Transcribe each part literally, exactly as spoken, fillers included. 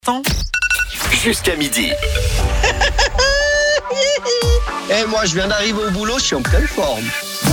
Temps. Jusqu'à midi. Et moi, je viens d'arriver au boulot, je suis en pleine forme.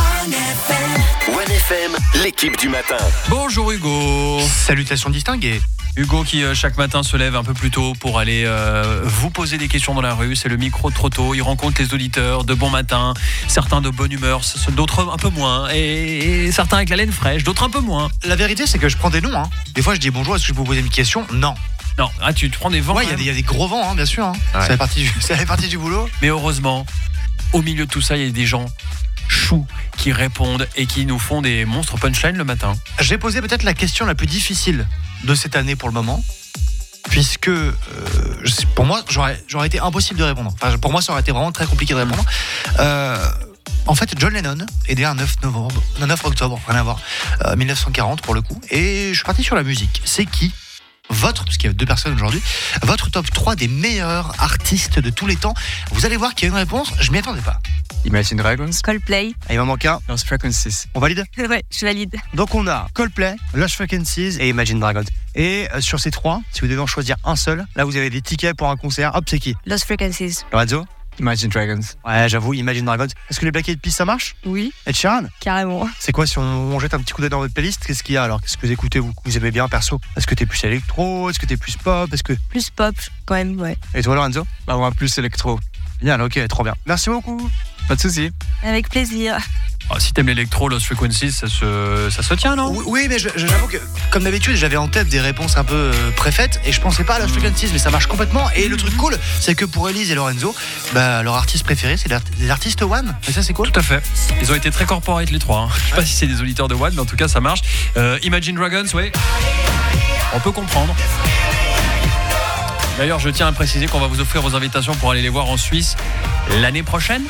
One F M, l'équipe du matin. Bonjour Hugo. Salutations distinguées. Hugo qui euh, chaque matin se lève un peu plus tôt pour aller euh, vous poser des questions dans la rue. C'est le micro trop tôt. Il rencontre les auditeurs de bon matin, certains de bonne humeur, d'autres un peu moins, et, et certains avec la laine fraîche, d'autres un peu moins. La vérité, c'est que je prends des noms. Hein. Des fois, je dis bonjour, est-ce que je peux vous poser une question ? Non. Non, ah, tu te prends des vents. Ouais, il y, y a des gros vents, hein, bien sûr. Hein. Ouais. Ça fait partie du, ça fait partie du boulot. Mais heureusement, au milieu de tout ça, il y a des gens choux qui répondent et qui nous font des monstres punchlines le matin. J'ai posé peut-être la question la plus difficile de cette année pour le moment. Puisque euh, pour moi, j'aurais, j'aurais été impossible de répondre. Enfin, pour moi, ça aurait été vraiment très compliqué de répondre. Euh, en fait, John Lennon est né un neuf novembre, neuf octobre, rien à voir, euh, dix-neuf cent quarante pour le coup. Et je suis parti sur la musique. C'est qui votre, parce qu'il y a deux personnes aujourd'hui, votre top trois des meilleurs artistes de tous les temps. Vous allez voir qu'il y a une réponse, je m'y attendais pas. Imagine Dragons, Coldplay. Ah, il m'en manque un. Lost Frequencies. On valide ? Ouais, je valide. Donc on a Coldplay, Lost Frequencies et Imagine Dragons. Et euh, sur ces trois, si vous devez en choisir un seul, là vous avez des tickets pour un concert. Hop, c'est qui ? Lost Frequencies. Lorenzo ? Imagine Dragons. Ouais, j'avoue, Imagine Dragons. Est-ce que les Black Eyed Peas ça marche ? Oui, Ed Sheeran ? carrément. C'est quoi si on, on jette un petit coup d'œil dans votre playlist ? Qu'est-ce qu'il y a alors ? Qu'est-ce que vous écoutez vous, vous aimez bien perso ? Est-ce que t'es plus électro ? Est-ce que t'es plus pop ? Est-ce que... Plus pop, quand même, ouais. Et toi Lorenzo ? Bah, moi, plus électro. Bien, ok, trop bien. Merci beaucoup. Pas de soucis. Avec plaisir. Oh, si t'aimes l'électro, Lost Frequencies, ça se, ça se tient, non ? Oui, oui, mais je- je- j'avoue que, comme d'habitude, j'avais en tête des réponses un peu euh, préfaites et je pensais pas à Lost Frequencies, mais ça marche complètement. Et le truc cool, c'est que pour Elise et Lorenzo, bah, leur artiste préféré, c'est l'art- les artistes One. Et ça, c'est cool. Tout à fait. Ils ont été très corporate les trois. Hein. Je sais pas si c'est des auditeurs de One, mais en tout cas, ça marche. Euh, Imagine Dragons, oui. On peut comprendre. D'ailleurs, je tiens à préciser qu'on va vous offrir vos invitations pour aller les voir en Suisse l'année prochaine.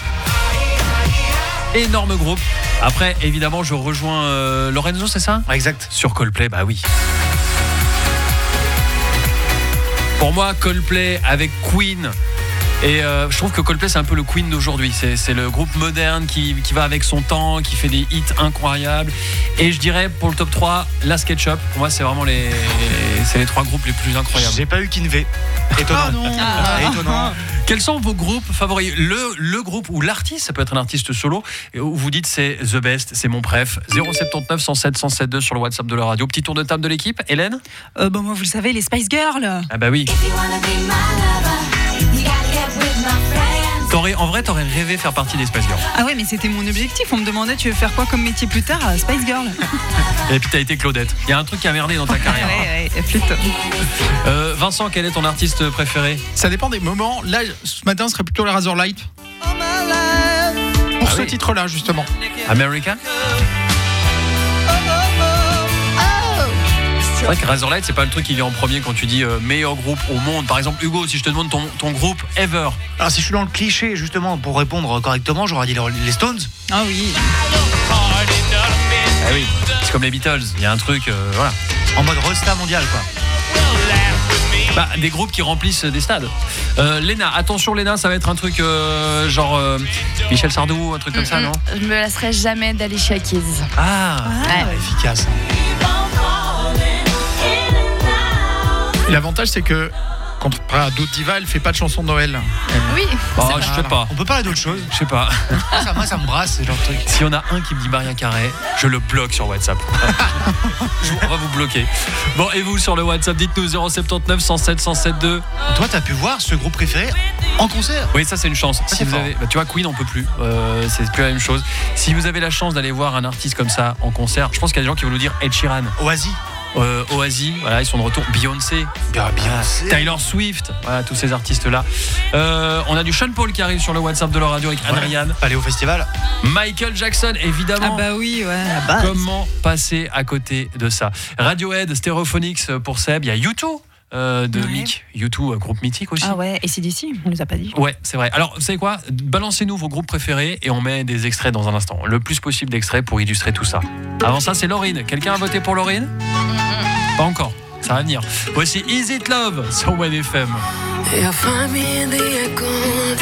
Énorme groupe. Après, évidemment, je rejoins euh, Lorenzo, c'est ça ? Exact. Sur Coldplay, bah oui. Pour moi, Coldplay avec Queen. Et euh, je trouve que Coldplay, c'est un peu le Queen d'aujourd'hui. C'est, c'est le groupe moderne qui, qui va avec son temps, qui fait des hits incroyables. Et je dirais, pour le top trois, la SketchUp. Pour moi, c'est vraiment les, c'est les trois groupes les plus incroyables. J'ai pas eu Kinvey. Étonnant. Ah, étonnant. Quels sont vos groupes favoris ? Le, le groupe ou l'artiste, ça peut être un artiste solo, où vous dites c'est The Best, c'est mon préf. zéro sept neuf, cent sept, cent sept deux sur le WhatsApp de la radio. Petit tour de table de l'équipe. Hélène ? Euh, bah moi, vous le savez, les Spice Girls. Ah bah oui. T'aurais, en vrai, t'aurais rêvé faire partie des Spice Girls. Ah ouais, mais c'était mon objectif. On me demandait, tu veux faire quoi comme métier plus tard ? Spice Girl. Et puis t'as été Claudette. Il y a un truc qui a merdé dans ta carrière. ouais, ouais, plutôt. Euh, Vincent, quel est ton artiste préféré ? Ça dépend des moments. Là, ce matin, ce serait plutôt le Razorlight. Pour Ah ce oui. titre-là, justement. America ? C'est vrai que Razorlight, c'est pas le truc qui vient en premier quand tu dis euh, meilleur groupe au monde. Par exemple, Hugo, si je te demande ton, ton groupe ever. Alors, si je suis dans le cliché, justement, pour répondre correctement, j'aurais dit les Stones. Ah oui. Ah oui. C'est comme les Beatles. Il y a un truc, euh, voilà. En mode Resta mondial, quoi. Bah, des groupes qui remplissent des stades. Euh, Léna, attention Léna, ça va être un truc euh, genre euh, Michel Sardou, un truc comme ça, non ? Je me lasserai jamais d'Alicia Keys. Ah, Ouais. Efficace. Et l'avantage, c'est que, comparé à d'autres divas, elle fait pas de chansons de Noël. Oui. bah, je sais pas. On peut parler d'autre chose. Je sais pas. Moi, ça, moi, ça me brasse, ce genre de truc. Si on a un qui me dit Maria Carré, je le bloque sur WhatsApp. Je- on va vous bloquer. Bon, et vous sur le WhatsApp, dites-nous zéro sept neuf, cent sept, cent sept deux. Toi, t'as pu voir ce groupe préféré en concert. Oui, ça c'est une chance. Si c'est vous fort. avez, bah, tu vois, Queen on peut plus. Euh, c'est plus la même chose. Si vous avez la chance d'aller voir un artiste comme ça en concert, je pense qu'il y a des gens qui vont nous dire Ed Sheeran, Oasis. euh, Oasis, voilà, ils sont de retour. Beyoncé, Bien, Voilà. Taylor Swift, voilà, tous ces artistes-là. Euh, on a du Sean Paul qui arrive sur le WhatsApp de la radio avec Adriane. Aller au festival. Michael Jackson, Ah évidemment. bah oui, ouais, la base. Comment passer à côté de ça ? Radiohead, Stereophonics pour Seb. Il y a U deux euh, de Ouais. Mick. U deux, un groupe mythique aussi. Ah ouais, et C D C, on les a pas dit. Ouais, c'est vrai. Alors, vous savez quoi ? Balancez-nous vos groupes préférés et on met des extraits dans un instant. Le plus possible d'extraits pour illustrer tout ça. Avant ça, c'est Laurine. Quelqu'un a voté pour Laurine ? Pas encore. Ça va venir. Voici Is It Love sur One F M.